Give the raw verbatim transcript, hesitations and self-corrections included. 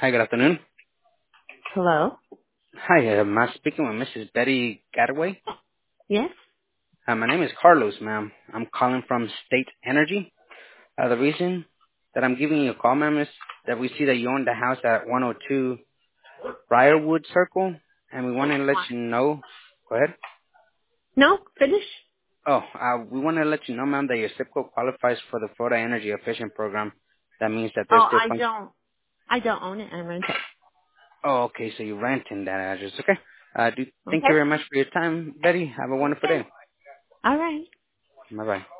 Hi, good afternoon. Hello? Hi, uh, am I speaking with Missus Betty Gadaway? Yes? Uh, my name is Carlos, ma'am. I'm calling from State Energy. Uh, the reason that I'm giving you a call, ma'am, is that we see that you own the house at one oh two Briarwood Circle, and we want to let you know. Go ahead. No? Finish? Oh, uh, we want to let you know, ma'am, that your zip code qualifies for the Florida Energy Efficient Program. That means that there's Oh, still I fun- don't. I don't own it. I rent it. Oh, okay, so you're renting that address. Okay. Uh, do, thank you Okay? very much for your time, Betty. Have a wonderful day. All right. Bye-bye.